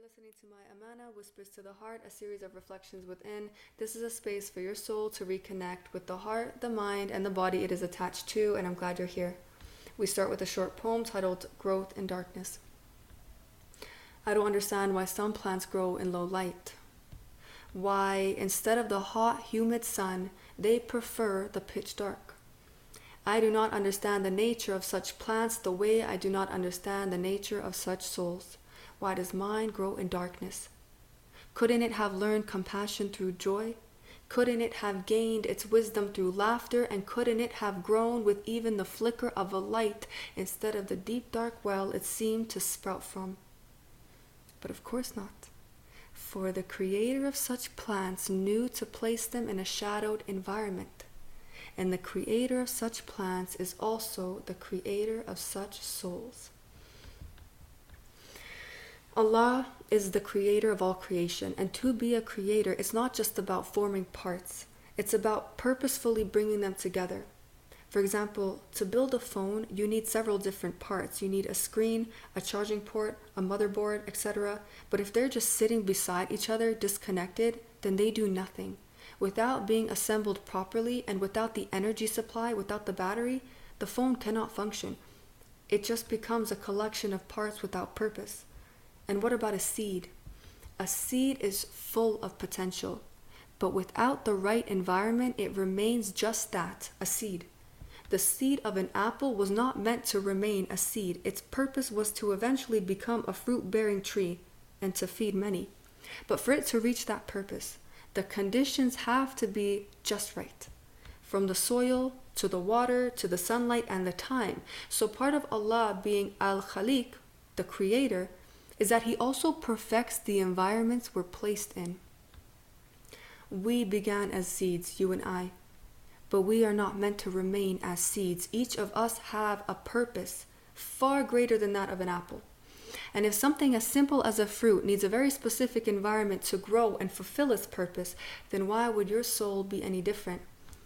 listening to my Amana Whispers to the Heart, a series of reflections within. This is a space for your soul to reconnect with the heart, the mind, and the body it is attached to, and I'm glad you're here. We start with a short poem titled Growth in Darkness. I don't understand why some plants grow in low light. Why, instead of the hot, humid sun, they prefer the pitch dark. I do not understand the nature of such plants the way I do not understand the nature of such souls. Why does mine grow in darkness? Couldn't it have learned compassion through joy? Couldn't it have gained its wisdom through laughter? And couldn't it have grown with even the flicker of a light instead of the deep dark well it seemed to sprout from? But of course not. For the creator of such plants knew to place them in a shadowed environment. And the creator of such plants is also the creator of such souls. Allah is the creator of all creation, and to be a creator is not just about forming parts. It's about purposefully bringing them together. For example, to build a phone, you need several different parts. You need a screen, a charging port, a motherboard, etc. But if they're just sitting beside each other, disconnected, then they do nothing. Without being assembled properly and without the energy supply, without the battery, the phone cannot function. It just becomes a collection of parts without purpose. And what about a seed? A seed is full of potential, but without the right environment, it remains just that, a seed. The seed of an apple was not meant to remain a seed. Its purpose was to eventually become a fruit-bearing tree and to feed many. But for it to reach that purpose, the conditions have to be just right. From the soil, to the water, to the sunlight, and the time. So part of Allah being Al-Khaliq, the creator, is that he also perfects the environments we're placed in. We began as seeds, you and I, but we are not meant to remain as seeds. Each of us have a purpose far greater than that of an apple. And if something as simple as a fruit needs a very specific environment to grow and fulfill its purpose, then why would your soul be any different?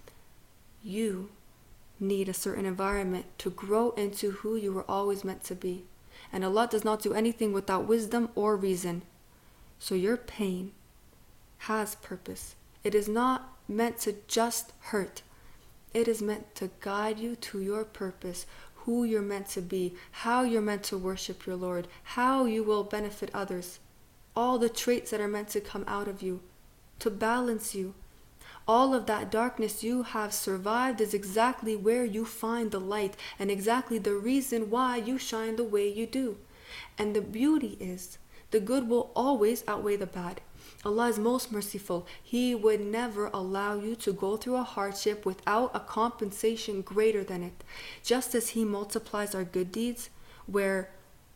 You need a certain environment to grow into who you were always meant to be. And Allah does not do anything without wisdom or reason. So your pain has purpose. It is not meant to just hurt. It is meant to guide you to your purpose, who you're meant to be, how you're meant to worship your Lord, how you will benefit others, all the traits that are meant to come out of you, to balance you. All of that darkness you have survived is exactly where you find the light and exactly the reason why you shine the way you do. And the beauty is, the good will always outweigh the bad. Allah is most merciful. He would never allow you to go through a hardship without a compensation greater than it. Just as He multiplies our good deeds, where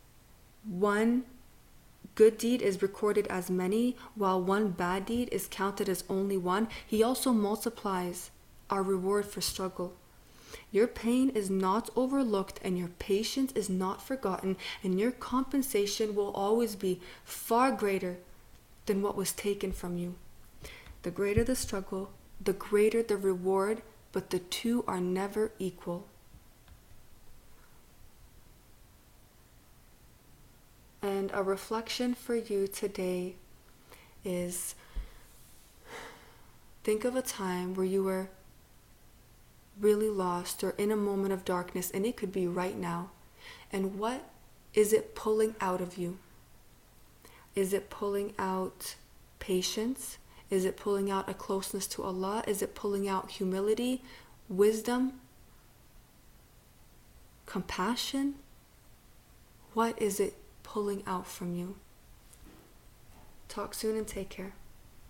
one good deed is recorded as many, while one bad deed is counted as only one, He also multiplies our reward for struggle. Your pain is not overlooked and your patience is not forgotten, and your compensation will always be far greater than what was taken from you. The greater the struggle, the greater the reward, but the two are never equal. And a reflection for you today is, think of a time where you were really lost or in a moment of darkness, and it could be right now. And what is it pulling out of you? Is it pulling out patience? Is it pulling out a closeness to Allah? Is it pulling out humility, wisdom, compassion? What is it pulling out from you? Talk soon and take care.